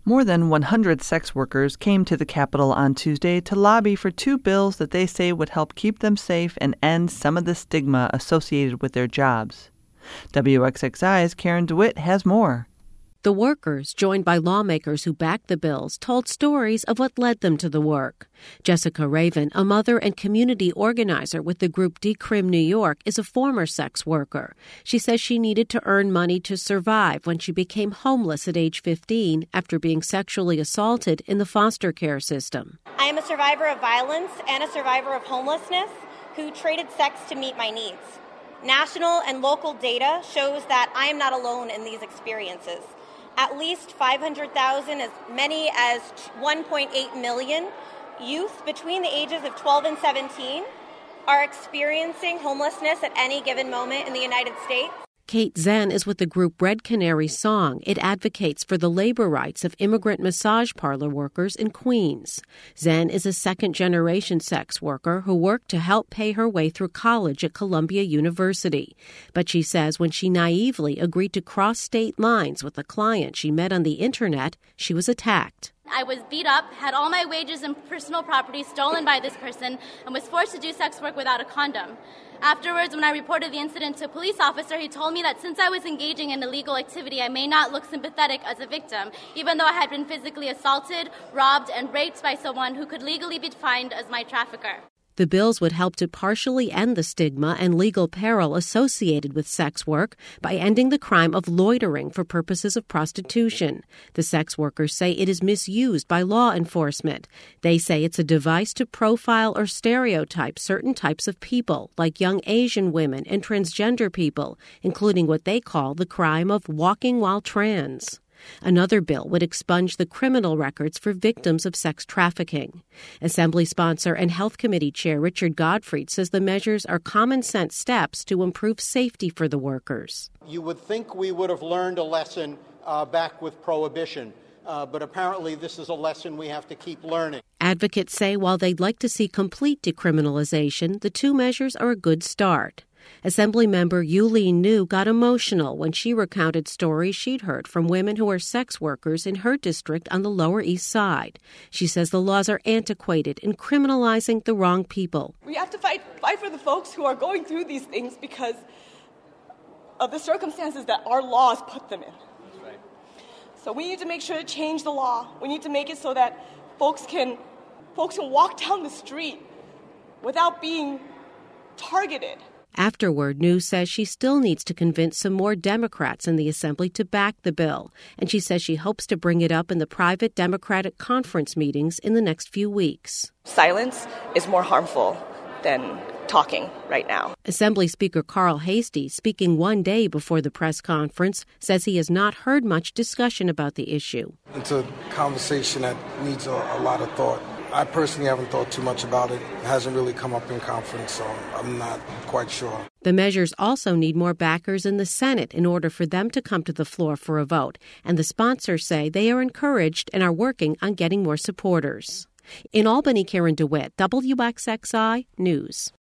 More than 100 sex workers came to the Capitol on Tuesday to lobby for two bills that they say would help keep them safe and end some of the stigma associated with their jobs. WXXI's Karen DeWitt has more. The workers, joined by lawmakers who backed the bills, told stories of what led them to the work. Jessica Raven, a mother and community organizer with the group Decrim New York, is a former sex worker. She says she needed to earn money to survive when she became homeless at age 15 after being sexually assaulted in the foster care system. I am a survivor of violence and a survivor of homelessness who traded sex to meet my needs. National and local data shows that I am not alone in these experiences. At least 500,000, as many as 1.8 million youth between the ages of 12 and 17 are experiencing homelessness at any given moment in the United States. Kate Zen is with the group Red Canary Song. It advocates for the labor rights of immigrant massage parlor workers in Queens. Zen is a second-generation sex worker who worked to help pay her way through college at Columbia University. But she says when she naively agreed to cross state lines with a client she met on the internet, she was attacked. I was beat up, had all my wages and personal property stolen by this person, and was forced to do sex work without a condom. Afterwards, when I reported the incident to a police officer, he told me that since I was engaging in illegal activity, I may not look sympathetic as a victim, even though I had been physically assaulted, robbed, and raped by someone who could legally be defined as my trafficker. The bills would help to partially end the stigma and legal peril associated with sex work by ending the crime of loitering for purposes of prostitution. The sex workers say it is misused by law enforcement. They say it's a device to profile or stereotype certain types of people, like young Asian women and transgender people, including what they call the crime of walking while trans. Another bill would expunge the criminal records for victims of sex trafficking. Assembly sponsor and Health Committee Chair Richard Godfrey says the measures are common-sense steps to improve safety for the workers. You would think we would have learned a lesson back with Prohibition, but apparently this is a lesson we have to keep learning. Advocates say while they'd like to see complete decriminalization, the two measures are a good start. Assemblymember Yuleen New got emotional when she recounted stories she'd heard from women who are sex workers in her district on the Lower East Side. She says the laws are antiquated and criminalizing the wrong people. We have to fight for the folks who are going through these things because of the circumstances that our laws put them in. Right. So we need to make sure to change the law. We need to make it so that folks can walk down the street without being targeted. Afterward, New says she still needs to convince some more Democrats in the Assembly to back the bill, and she says she hopes to bring it up in the private Democratic conference meetings in the next few weeks. Silence is more harmful than talking right now. Assembly Speaker Carl Hastie, speaking one day before the press conference, says he has not heard much discussion about the issue. It's a conversation that needs a lot of thought. I personally haven't thought too much about it. It hasn't really come up in conference, so I'm not quite sure. The measures also need more backers in the Senate in order for them to come to the floor for a vote, and the sponsors say they are encouraged and are working on getting more supporters. In Albany, Karen DeWitt, WXXI News.